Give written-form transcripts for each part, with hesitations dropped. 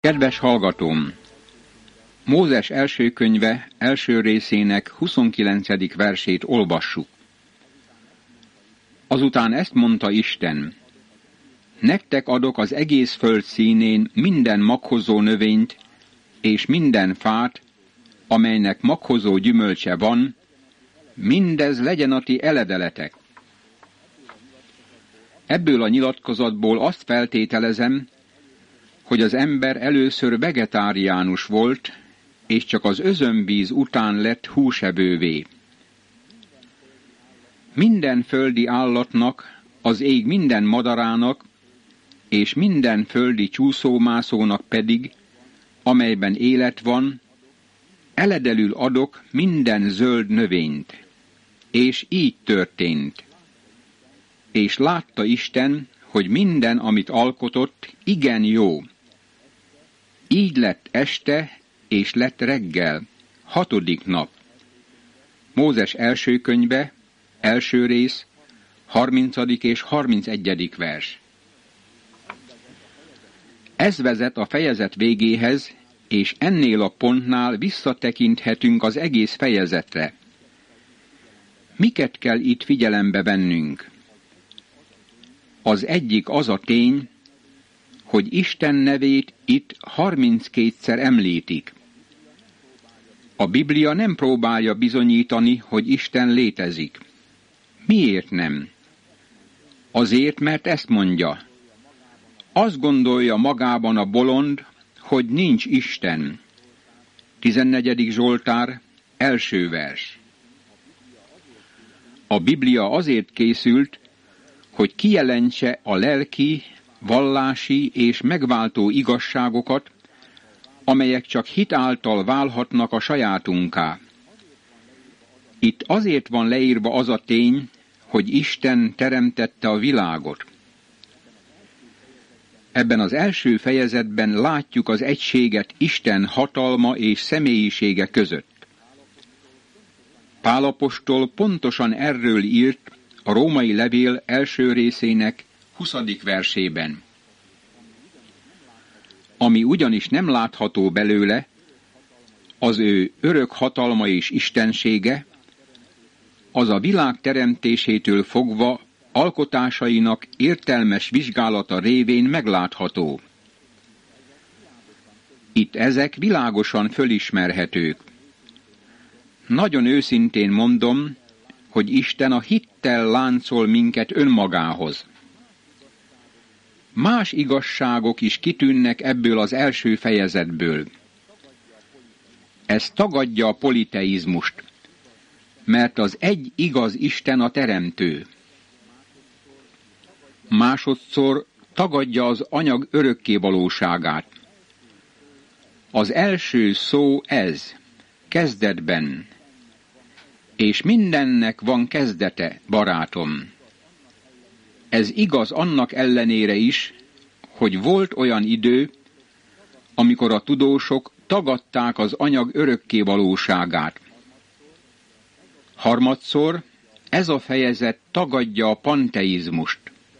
Kedves hallgatóm! Mózes első könyve első részének 29. versét olvassuk. Azután ezt mondta Isten: nektek adok az egész föld színén minden maghozó növényt, és minden fát, amelynek maghozó gyümölcse van, mindez legyen a ti eledeletek. Ebből a nyilatkozatból azt feltételezem, hogy az ember először vegetáriánus volt, és csak az özönvíz után lett húsevővé. Minden földi állatnak, az ég minden madarának, és minden földi csúszómászónak pedig, amelyben élet van, eledelül adok minden zöld növényt. És így történt. És látta Isten, hogy minden, amit alkotott, igen jó. Így lett este, és lett reggel, 6. nap. Mózes első könyve, első rész, 30. és 31. vers. Ez vezet a fejezet végéhez, és ennél a pontnál visszatekinthetünk az egész fejezetre. Miket kell itt figyelembe vennünk? Az egyik az a tény, hogy Isten nevét itt 32-szer említik. A Biblia nem próbálja bizonyítani, hogy Isten létezik. Miért nem? Azért, mert ezt mondja. Azt gondolja magában a bolond, hogy nincs Isten. 14. Zsoltár, első vers. A Biblia azért készült, hogy kijelentse a lelki, vallási és megváltó igazságokat, amelyek csak hit által válhatnak a sajátunká. Itt azért van leírva az a tény, hogy Isten teremtette a világot. Ebben az első fejezetben látjuk az egységet Isten hatalma és személyisége között. Pál apostol pontosan erről írt a római levél első részének 20. versében. Ami ugyanis nem látható belőle, az ő örök hatalma és istensége, az a világ teremtésétől fogva alkotásainak értelmes vizsgálata révén meglátható. Itt ezek világosan fölismerhetők. Nagyon őszintén mondom, hogy Isten a hittel láncol minket önmagához. Más igazságok is kitűnnek ebből az első fejezetből. Ez tagadja a politeizmust, mert az egy igaz Isten a teremtő. Másodszor tagadja az anyag örökkévalóságát. Az első szó ez, kezdetben. És mindennek van kezdete, barátom. Ez igaz annak ellenére is, hogy volt olyan idő, amikor a tudósok tagadták az anyag örökkévalóságát. Harmadszor ez a fejezet tagadja a panteizmust.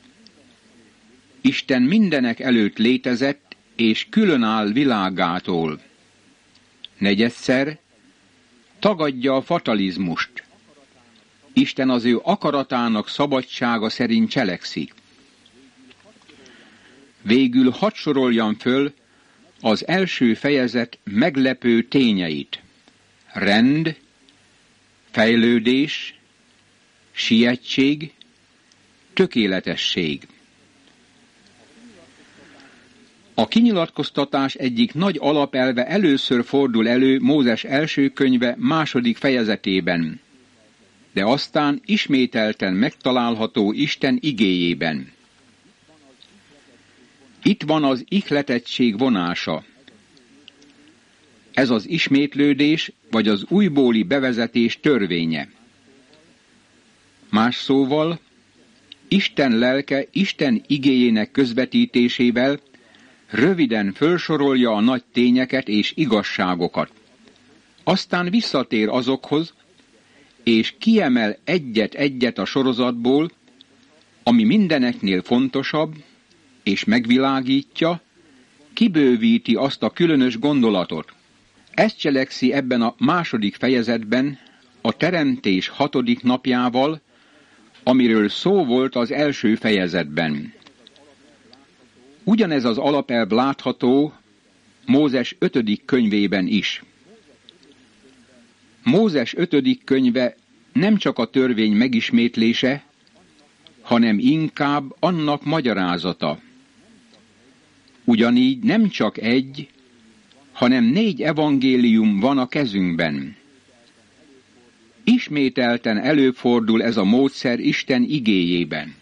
Isten mindenek előtt létezett, és különáll világától. Negyedszer tagadja a fatalizmust. Isten az ő akaratának szabadsága szerint cselekszik. Végül hadd soroljam föl az első fejezet meglepő tényeit. Rend, fejlődés, sietség, tökéletesség. A kinyilatkoztatás egyik nagy alapelve először fordul elő Mózes első könyve 2. fejezetében, de aztán ismételten megtalálható Isten igéjében. Itt van az ihletettség vonása. Ez az ismétlődés, vagy az újbóli bevezetés törvénye. Más szóval, Isten lelke Isten igéjének közvetítésével röviden fölsorolja a nagy tényeket és igazságokat. Aztán visszatér azokhoz, és kiemel egyet-egyet a sorozatból, ami mindeneknél fontosabb, és megvilágítja, kibővíti azt a különös gondolatot. Ezt cselekszi ebben a második fejezetben a teremtés 6. napjával, amiről szó volt az első fejezetben. Ugyanez az alapelv látható Mózes 5. könyvében is. Mózes 5. könyve nem csak a törvény megismétlése, hanem inkább annak magyarázata. Ugyanígy nem csak egy, hanem 4 evangélium van a kezünkben. Ismételten előfordul ez a módszer Isten igéjében.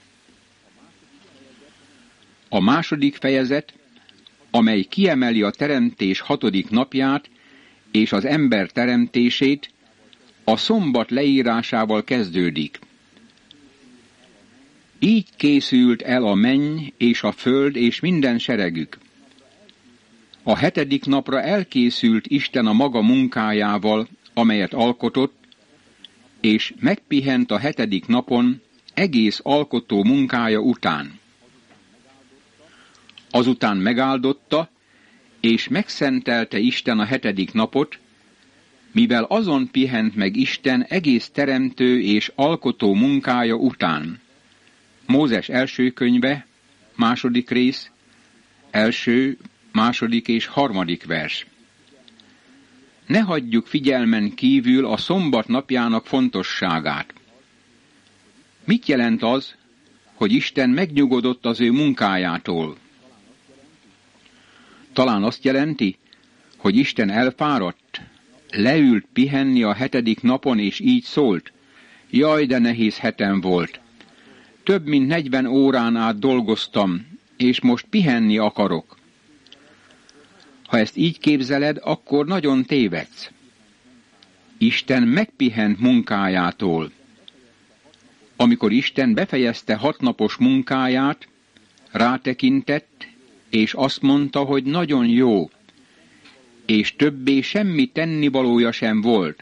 A második fejezet, amely kiemeli a teremtés 6. napját és az ember teremtését, a szombat leírásával kezdődik. Így készült el a menny és a föld és minden seregük. A 7. napra elkészült Isten a maga munkájával, amelyet alkotott, és megpihent a 7. napon egész alkotó munkája után. Azután megáldotta, és megszentelte Isten a 7. napot, mivel azon pihent meg Isten egész teremtő és alkotó munkája után. Mózes első könyve, 2. rész, 1., 2. és 3. vers. Ne hagyjuk figyelmen kívül a szombat napjának fontosságát. Mit jelent az, hogy Isten megnyugodott az ő munkájától? Talán azt jelenti, hogy Isten elfáradt, leült pihenni a 7. napon, és így szólt: jaj, de nehéz hetem volt. Több mint 40 órán át dolgoztam, és most pihenni akarok. Ha ezt így képzeled, akkor nagyon tévedsz. Isten megpihent munkájától. Amikor Isten befejezte 6 napos munkáját, rátekintett, és azt mondta, hogy nagyon jó, és többé semmi tennivalója sem volt.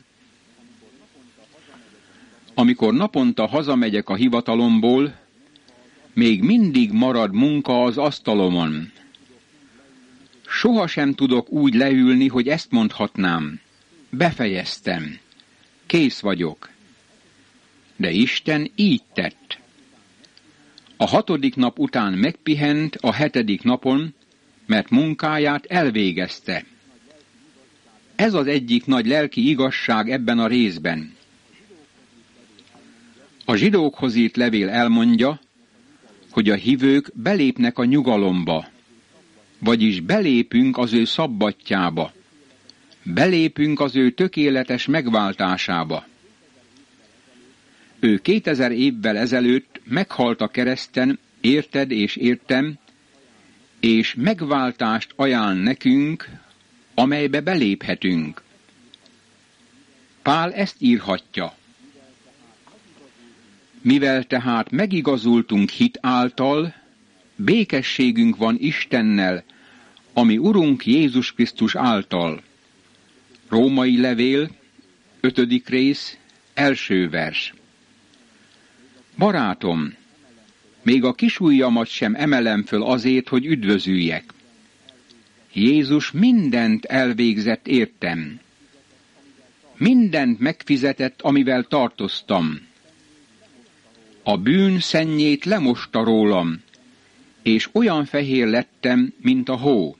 Amikor naponta hazamegyek a hivatalomból, még mindig marad munka az asztalomon. Sohasem tudok úgy leülni, hogy ezt mondhatnám: befejeztem, kész vagyok. De Isten így tett. A 6. nap után megpihent a 7. napon, mert munkáját elvégezte. Ez az egyik nagy lelki igazság ebben a részben. A zsidókhoz írt levél elmondja, hogy a hívők belépnek a nyugalomba, vagyis belépünk az ő szabbatjába, belépünk az ő tökéletes megváltásába. Ő 2000 évvel ezelőtt meghalt a kereszten, érted és értem, és megváltást ajánl nekünk, amelybe beléphetünk. Pál ezt írhatja: mivel tehát megigazultunk hit által, békességünk van Istennel, ami Urunk Jézus Krisztus által. Római levél, 5. rész, 1. vers. Barátom, még a kisujjamat sem emelem föl azért, hogy üdvözüljek. Jézus mindent elvégzett értem. Mindent megfizetett, amivel tartoztam. A bűn szennyét lemosta rólam, és olyan fehér lettem, mint a hó.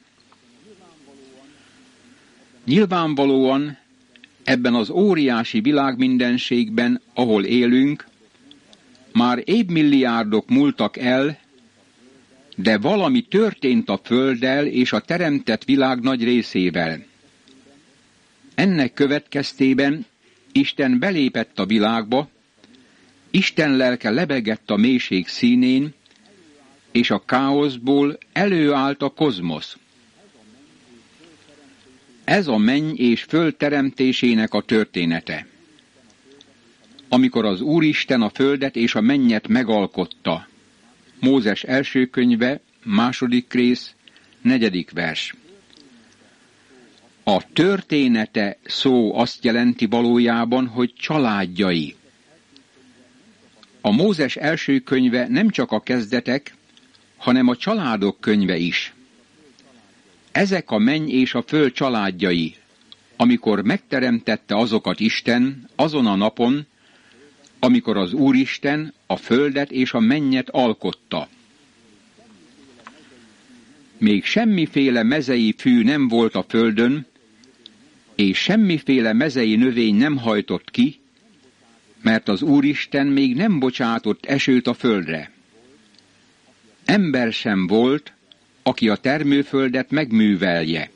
Nyilvánvalóan ebben az óriási világmindenségben, ahol élünk, már évmilliárdok múltak el, de valami történt a Földdel és a teremtett világ nagy részével. Ennek következtében Isten belépett a világba, Isten lelke lebegett a mélység színén, és a káoszból előállt a kozmosz. Ez a menny és föld teremtésének a története. Amikor az Úristen a földet és a mennyet megalkotta. Mózes első könyve, 2. rész, 4. vers. A története szó azt jelenti valójában, hogy családjai. A Mózes első könyve nem csak a kezdetek, hanem a családok könyve is. ezek a menny és a föld családjai, amikor megteremtette azokat Isten azon a napon, amikor az Úristen a földet és a mennyet alkotta. Még semmiféle mezei fű nem volt a földön, és semmiféle mezei növény nem hajtott ki, mert az Úristen még nem bocsátott esőt a földre. Ember sem volt, aki a termőföldet megművelje.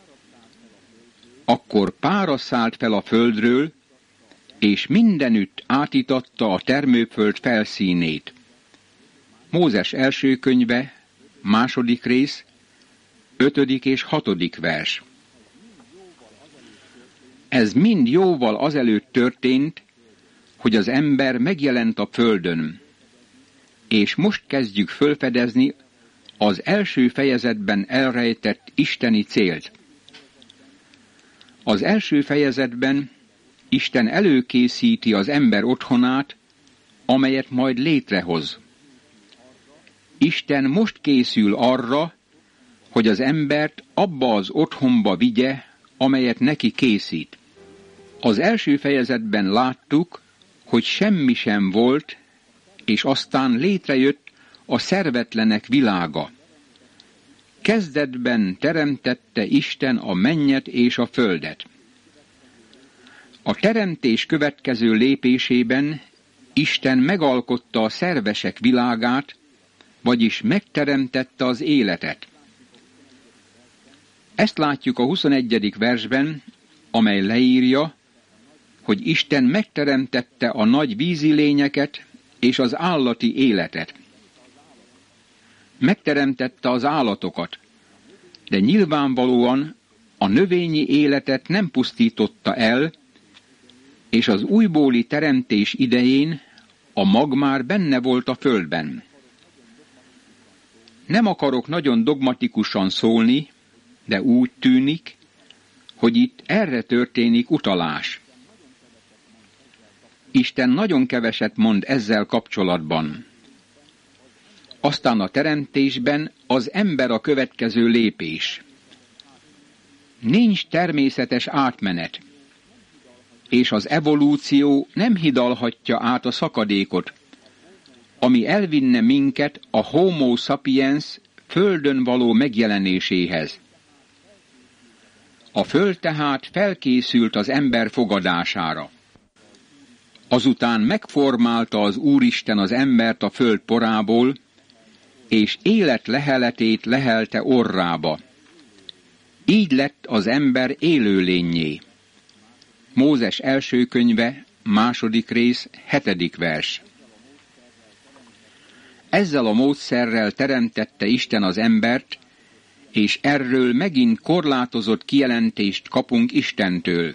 Akkor pára szállt fel a földről, és mindenütt átitatta a termőföld felszínét. Mózes első könyve, 2. rész, 5. és 6. vers. Ez mind jóval azelőtt történt, hogy az ember megjelent a földön, és most kezdjük fölfedezni az első fejezetben elrejtett isteni célt. Az első fejezetben Isten előkészíti az ember otthonát, amelyet majd létrehoz. Isten most készül arra, hogy az embert abba az otthonba vigye, amelyet neki készít. Az első fejezetben láttuk, hogy semmi sem volt, és aztán létrejött a szervetlenek világa. Kezdetben teremtette Isten a mennyet és a földet. A teremtés következő lépésében Isten megalkotta a szervesek világát, vagyis megteremtette az életet. Ezt látjuk a 21. versben, amely leírja, hogy Isten megteremtette a nagy vízi lényeket és az állati életet. Megteremtette az állatokat, de nyilvánvalóan a növényi életet nem pusztította el, és az újbóli teremtés idején a mag már benne volt a földben. Nem akarok nagyon dogmatikusan szólni, de úgy tűnik, hogy itt erre történik utalás. Isten nagyon keveset mond ezzel kapcsolatban. Aztán a teremtésben az ember a következő lépés. Nincs természetes átmenet, és az evolúció nem hidalhatja át a szakadékot, ami elvinne minket a Homo sapiens földön való megjelenéséhez. A föld tehát felkészült az ember fogadására. Azután megformálta az Úristen az embert a föld porából, és élet leheletét lehelte orrába. Így lett az ember élőlénnyé. Mózes első könyve, 2. rész, 7. vers. Ezzel a módszerrel teremtette Isten az embert, és erről megint korlátozott kijelentést kapunk Istentől.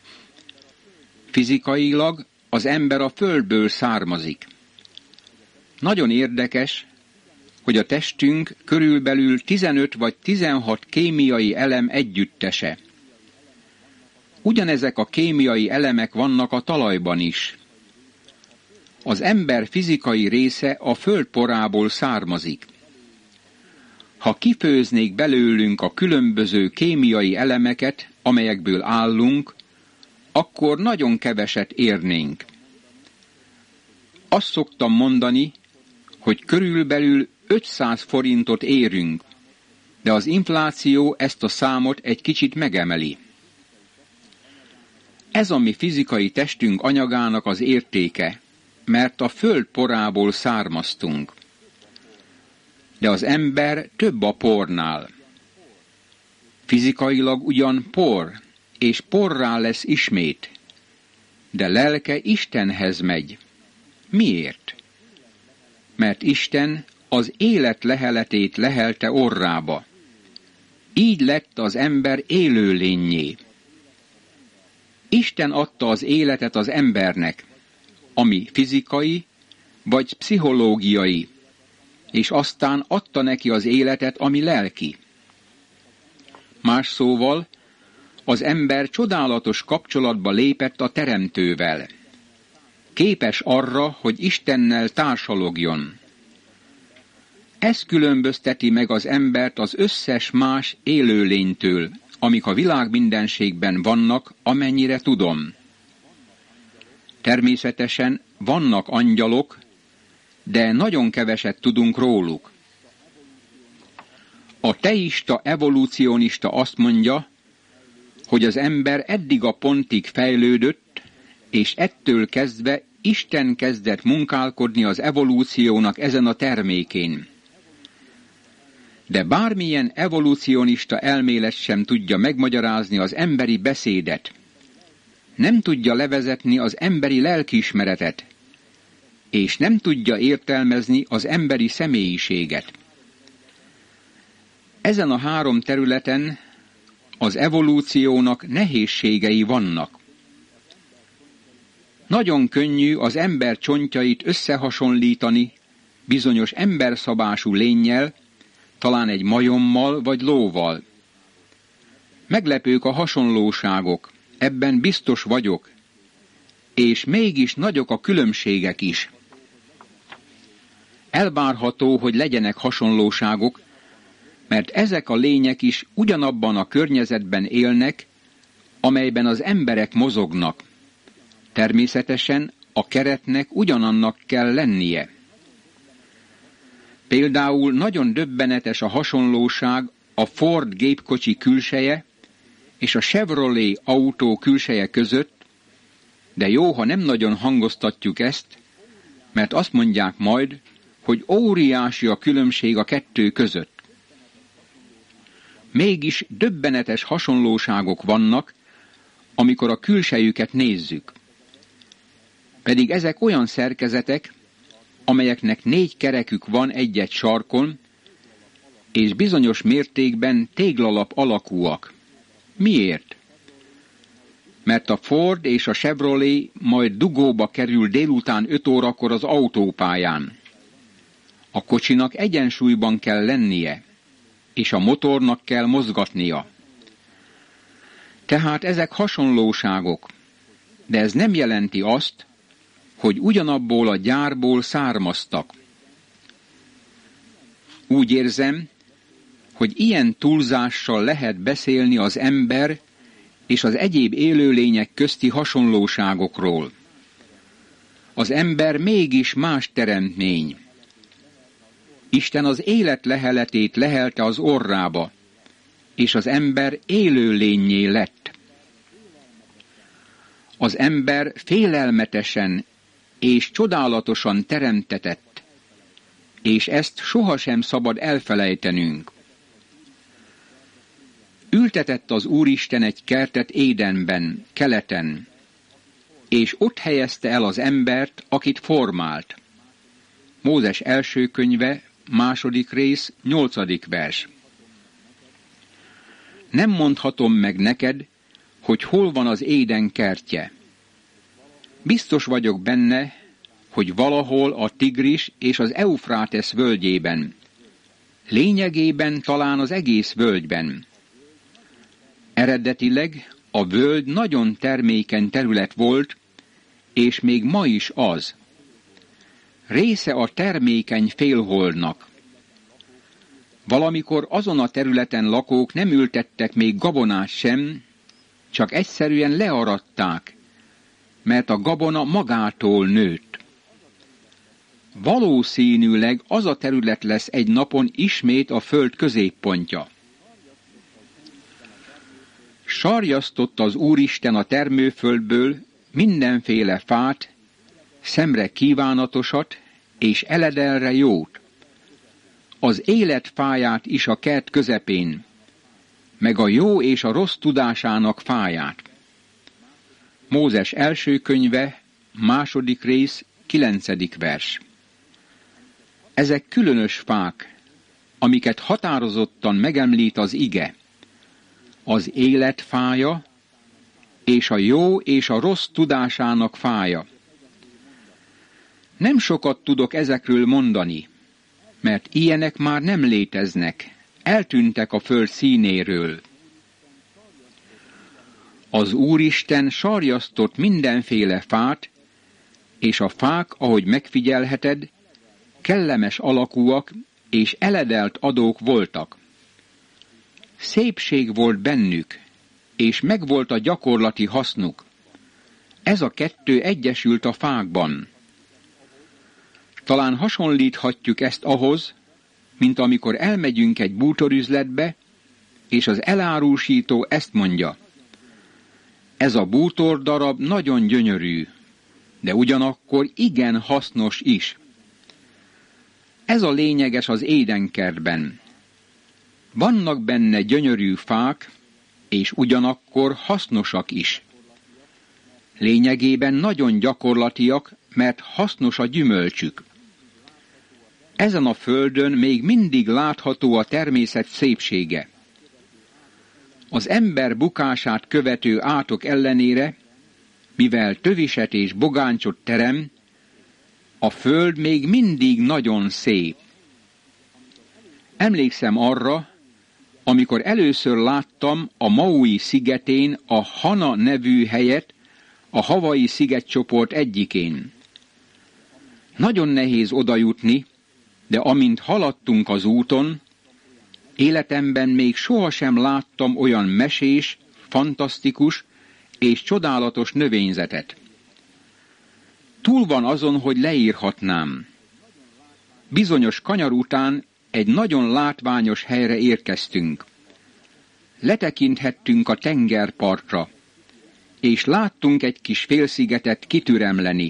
Fizikailag az ember a földből származik. Nagyon érdekes, hogy a testünk körülbelül 15 vagy 16 kémiai elem együttese. Ugyanezek a kémiai elemek vannak a talajban is. Az ember fizikai része a föld porából származik. Ha kifőznék belőlünk a különböző kémiai elemeket, amelyekből állunk, akkor nagyon keveset érnénk. Azt szoktam mondani, hogy körülbelül 500 forintot érünk, de az infláció ezt a számot egy kicsit megemeli. Ez a mi fizikai testünk anyagának az értéke, mert a föld porából származtunk. De az ember több a pornál. Fizikailag ugyan por, és porrá lesz ismét, de lelke Istenhez megy. Miért? Mert Isten az élet leheletét lehelte orrába. Így lett az ember élőlénnyé. Isten adta az életet az embernek, ami fizikai vagy pszichológiai, és aztán adta neki az életet, ami lelki. Más szóval, az ember csodálatos kapcsolatba lépett a Teremtővel. Képes arra, hogy Istennel társalogjon. Ez különbözteti meg az embert az összes más élőlénytől, amik a világ mindenségben vannak, amennyire tudom. Természetesen vannak angyalok, de nagyon keveset tudunk róluk. A teista evolúcionista azt mondja, hogy az ember eddig a pontig fejlődött, és ettől kezdve Isten kezdett munkálkodni az evolúciónak ezen a termékén. De bármilyen evolúcionista elmélet sem tudja megmagyarázni az emberi beszédet. Nem tudja levezetni az emberi lelkiismeretet, és nem tudja értelmezni az emberi személyiséget. Ezen a három területen az evolúciónak nehézségei vannak. Nagyon könnyű az ember csontjait összehasonlítani bizonyos emberszabású lénnyel, talán egy majommal vagy lóval. Meglepők a hasonlóságok, ebben biztos vagyok, és mégis nagyok a különbségek is. Elvárható, hogy legyenek hasonlóságok, mert ezek a lények is ugyanabban a környezetben élnek, amelyben az emberek mozognak. Természetesen a keretnek ugyanannak kell lennie. Például nagyon döbbenetes a hasonlóság a Ford gépkocsi külseje és a Chevrolet autó külseje között, de jó, ha nem nagyon hangoztatjuk ezt, mert azt mondják majd, hogy óriási a különbség a kettő között. Mégis döbbenetes hasonlóságok vannak, amikor a külsejüket nézzük. Pedig ezek olyan szerkezetek, amelyeknek 4 kerekük van egy-egy sarkon, és bizonyos mértékben téglalap alakúak. Miért? Mert a Ford és a Chevrolet majd dugóba kerül délután 5 órakor az autópályán. A kocsinak egyensúlyban kell lennie, és a motornak kell mozgatnia. Tehát ezek hasonlóságok, de ez nem jelenti azt, hogy ugyanabból a gyárból származtak. Úgy érzem, hogy ilyen túlzással lehet beszélni az ember és az egyéb élőlények közti hasonlóságokról. Az ember mégis más teremtmény. Isten az élet leheletét lehelte az orrába, és az ember élőlényé lett. Az ember félelmetesen és csodálatosan teremtetett, és ezt sohasem szabad elfelejtenünk. Ültetett az Úristen egy kertet Édenben, keleten, és ott helyezte el az embert, akit formált. Mózes első könyve, 2. rész, 8. vers. Nem mondhatom meg neked, hogy hol van az Éden kertje. Biztos vagyok benne, hogy valahol a Tigris és az Eufrátesz völgyében. Lényegében talán az egész völgyben. Eredetileg a völgy nagyon termékeny terület volt, és még ma is az. Része a termékeny félholdnak. Valamikor azon a területen lakók nem ültettek még gabonát sem, csak egyszerűen learadták, mert a gabona magától nőtt. Valószínűleg az a terület lesz egy napon ismét a föld középpontja. Sarjasztott az Úristen a termőföldből mindenféle fát, szemre kívánatosat és eledelre jót. Az élet fáját is a kert közepén, meg a jó és a rossz tudásának fáját. Mózes első könyve, 2. rész, 9. vers. Ezek különös fák, amiket határozottan megemlít az ige. Az élet fája, és a jó és a rossz tudásának fája. Nem sokat tudok ezekről mondani, mert ilyenek már nem léteznek, eltűntek a föld színéről. Az Úristen sarjasztott mindenféle fát, és a fák, ahogy megfigyelheted, kellemes alakúak és eledelt adók voltak. Szépség volt bennük, és megvolt a gyakorlati hasznuk. Ez a kettő egyesült a fákban. Talán hasonlíthatjuk ezt ahhoz, mint amikor elmegyünk egy bútorüzletbe, és az elárusító ezt mondja: ez a bútordarab nagyon gyönyörű, de ugyanakkor igen hasznos is. Ez a lényeges az édenkertben. Vannak benne gyönyörű fák, és ugyanakkor hasznosak is. Lényegében nagyon gyakorlatiak, mert hasznos a gyümölcsük. Ezen a földön még mindig látható a természet szépsége. Az ember bukását követő átok ellenére, mivel töviset és bogáncsot terem, a föld még mindig nagyon szép. Emlékszem arra, amikor először láttam a Maui szigetén a Hana nevű helyet, a Hawaii szigetcsoport egyikén. Nagyon nehéz odajutni, de amint haladtunk az úton, életemben még sohasem láttam olyan mesés, fantasztikus és csodálatos növényzetet. Túl van azon, hogy leírhatnám. Bizonyos kanyar után egy nagyon látványos helyre érkeztünk. Letekinthettünk a tengerpartra, és láttunk egy kis félszigetet kitüremleni.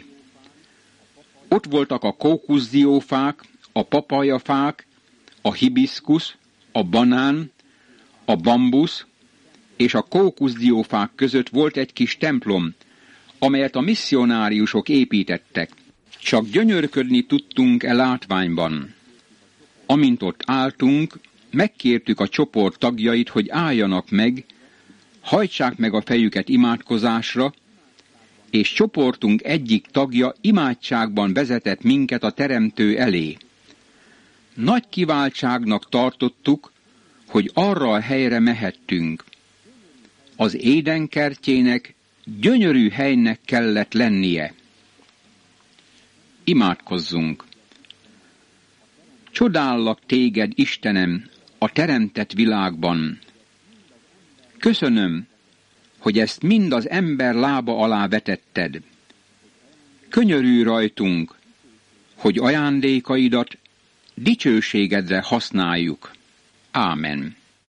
Ott voltak a kókuszdiófák, a papajafák, a hibiszkusz, a banán, a bambusz, és a kókuszdiófák között volt egy kis templom, amelyet a misszionáriusok építettek. Csak gyönyörködni tudtunk e látványban. Amint ott álltunk, megkértük a csoport tagjait, hogy álljanak meg, hajtsák meg a fejüket imádkozásra, és csoportunk egyik tagja imádságban vezetett minket a Teremtő elé. Nagy kiváltságnak tartottuk, hogy arra a helyre mehettünk. Az Éden kertjének gyönyörű helynek kellett lennie. Imádkozzunk! Csodállak téged, Istenem, a teremtett világban. Köszönöm, hogy ezt mind az ember lába alá vetetted. Könyörülj rajtunk, hogy ajándékaidat dicsőségedre használjuk. Ámen.